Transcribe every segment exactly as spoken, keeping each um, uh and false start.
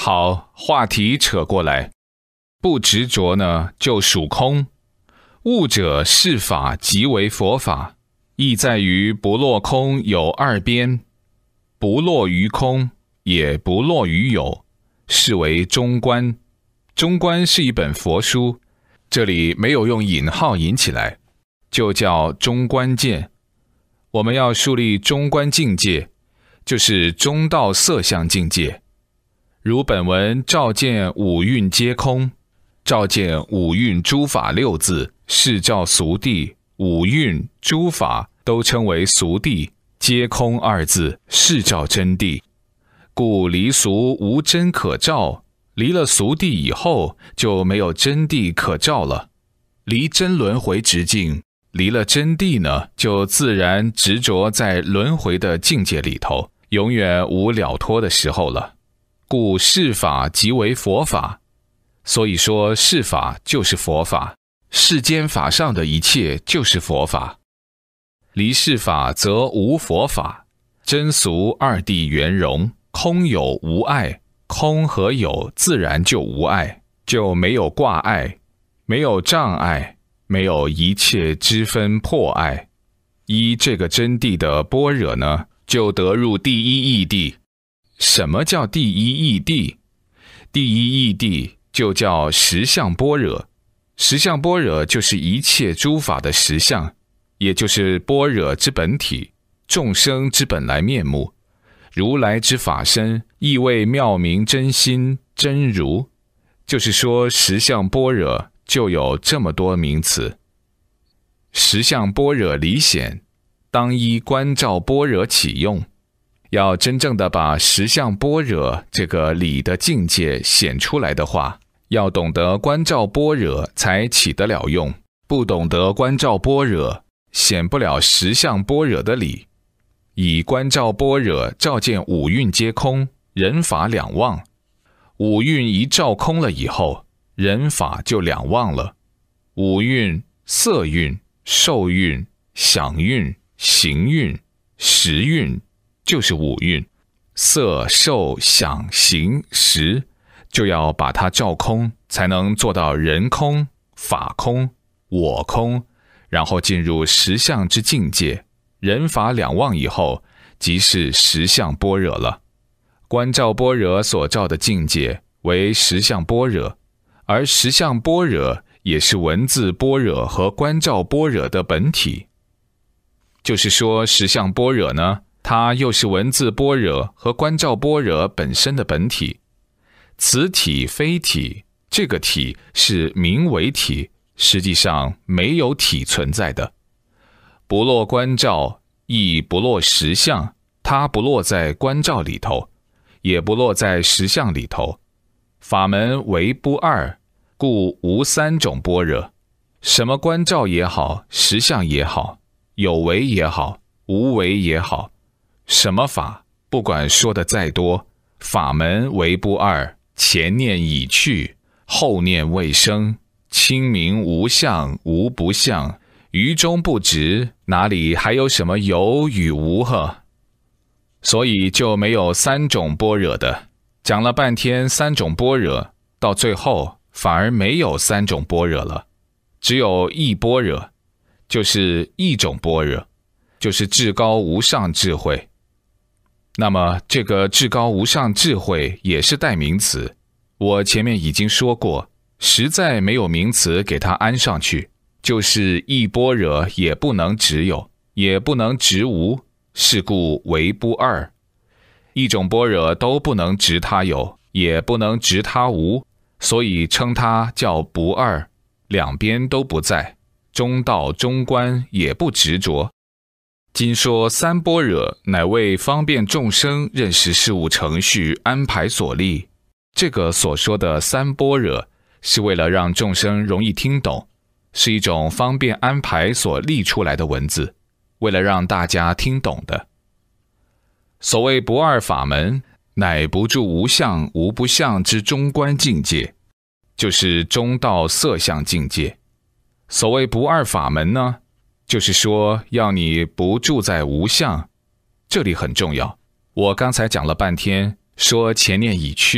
好，话题扯过来，不执着呢，就属空。悟者是法即为佛法，意在于不落空有二边，不落于空，也不落于有，是为中观。中观是一本佛书，这里没有用引号引起来，就叫中观见。我们要树立中观境界，就是中道色相境界。如本文照见五蕴皆空，照见五蕴诸法六字，是照俗谛，五蕴诸法都称为俗谛，皆空二字是照真谛。故离俗无真可照，离了俗谛以后，就没有真谛可照了。离真轮回直径，离了真谛呢，就自然执着在轮回的境界里头，永远无了脱的时候了。故是法即为佛法，所以说是法就是佛法，世间法上的一切就是佛法。离是法则无佛法，真俗二谛圆融，空有无碍，空和有自然就无碍，就没有挂碍，没有障碍，没有一切之分破碍。依这个真谛的般若呢，就得入第一义谛。什么叫第一义谛？第一义谛就叫实相般若。实相般若就是一切诸法的实相，也就是般若之本体，众生之本来面目，如来之法身，亦谓妙明真心真如。就是说实相般若就有这么多名词。实相般若理显，当依观照般若起用。要真正的把实相般若这个理的境界显出来的话，要懂得观照般若才起得了用，不懂得观照般若，显不了实相般若的理。以观照般若照见五蕴皆空，人法两忘。五蕴一照空了以后，人法就两忘了。五蕴色蕴、受蕴、想蕴、行蕴、识蕴，就是五蕴。色受想行识，就要把它照空，才能做到人空、法空、我空，然后进入实相之境界。人法两忘以后，即是实相般若了。观照般若所照的境界为实相般若，而实相般若也是文字般若和观照般若的本体。就是说实相般若呢，它又是文字般若和观照般若本身的本体。此体非体，这个体是名为体，实际上没有体存在的。不落观照，亦不落实相，它不落在观照里头，也不落在实相里头。法门为不二，故无三种般若。什么观照也好，实相也好，有为也好，无为也好，什么法，不管说的再多，法门为不二，前念已去，后念未生，清明无相无不相，于中不执，哪里还有什么有与无呵？所以就没有三种般若的。讲了半天三种般若，到最后反而没有三种般若了，只有一般若，就是一种般若，就是至高无上智慧。那么这个至高无上智慧也是代名词，我前面已经说过，实在没有名词给它安上去，就是一般若也不能只有，也不能执无，是故为不二。一种般若都不能执它有，也不能执它无，所以称它叫不二，两边都不在，中道中观也不执着。今说三般若，乃为方便众生认识事物程序安排所立。这个所说的三般若，是为了让众生容易听懂，是一种方便安排所立出来的文字，为了让大家听懂的。所谓不二法门，乃不住无相无不相之中观境界，就是中道色相境界。所谓不二法门呢，就是说要你不住在无相，这里很重要。我刚才讲了半天，说前念已去，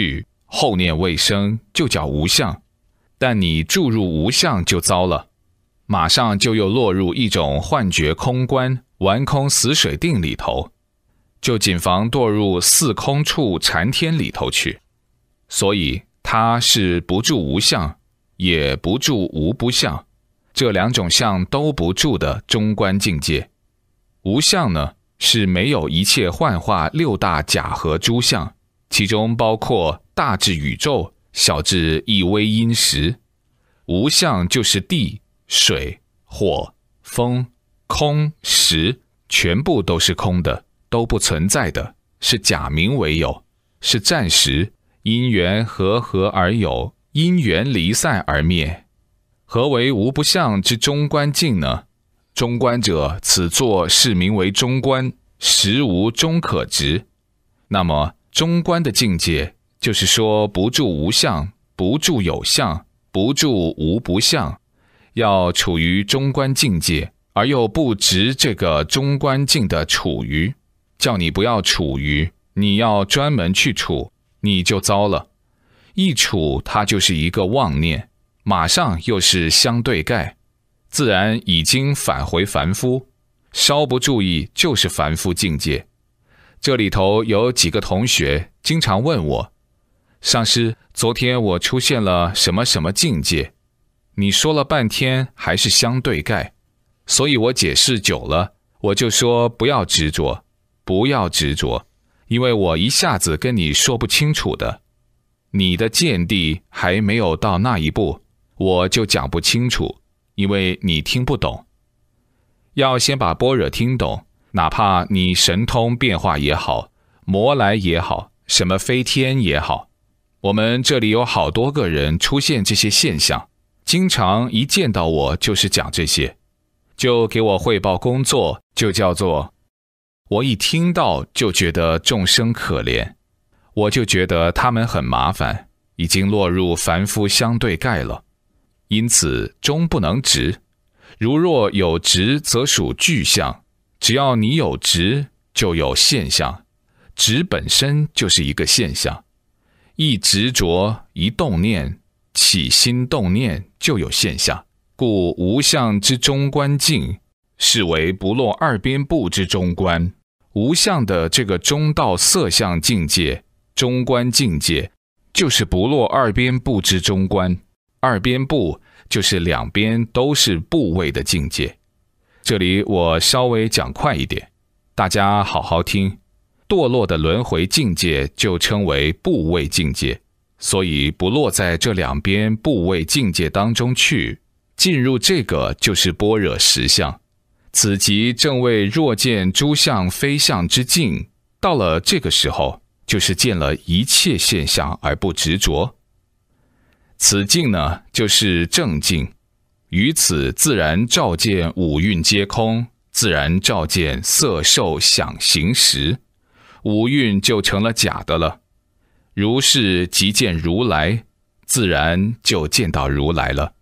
后念未生，就叫无相。但你注入无相就糟了，马上就又落入一种幻觉空观、玩空死水定里头，就谨防堕入四空处禅天里头去。所以它是不住无相，也不住无不相，这两种相都不住的中观境界。无相呢，是没有一切幻化六大假合诸相，其中包括大至宇宙，小至一微因时。无相就是地、水、火、风、空、时，全部都是空的，都不存在的，是假名为有，是暂时，因缘和合而有，因缘离散而灭。何为无不相之中观境呢？中观者，此作是名为中观，实无中可执。那么中观的境界，就是说不住无相，不住有相，不住无不相，要处于中观境界，而又不执这个中观境的处于，叫你不要处于，你要专门去处，你就糟了。一处它就是一个妄念，马上又是相对盖，自然已经返回凡夫，稍不注意就是凡夫境界。这里头有几个同学经常问我，上师，昨天我出现了什么什么境界，你说了半天还是相对盖，所以我解释久了，我就说不要执着，不要执着，因为我一下子跟你说不清楚的，你的见地还没有到那一步，我就讲不清楚，因为你听不懂。要先把般若听懂，哪怕你神通变化也好，魔来也好，什么飞天也好，我们这里有好多个人出现这些现象，经常一见到我就是讲这些，就给我汇报工作，就叫做我一听到就觉得众生可怜，我就觉得他们很麻烦，已经落入凡夫相对盖了，因此终不能执。如若有执，则属具象，只要你有执，就有现象，执本身就是一个现象，一执着一动念，起心动念就有现象，故无相之中观境，是为不落二边部之中观。无相的这个中道色相境界，中观境界，就是不落二边部之中观。二边部就是两边都是部位的境界。这里我稍微讲快一点，大家好好听。堕落的轮回境界就称为部位境界，所以不落在这两边部位境界当中去，进入这个就是般若实相。此即正谓若见诸相非相之境，到了这个时候，就是见了一切现象而不执着。此境呢，就是正境，于此自然照见五蕴皆空，自然照见色受想行识，五蕴就成了假的了。如是即见如来，自然就见到如来了。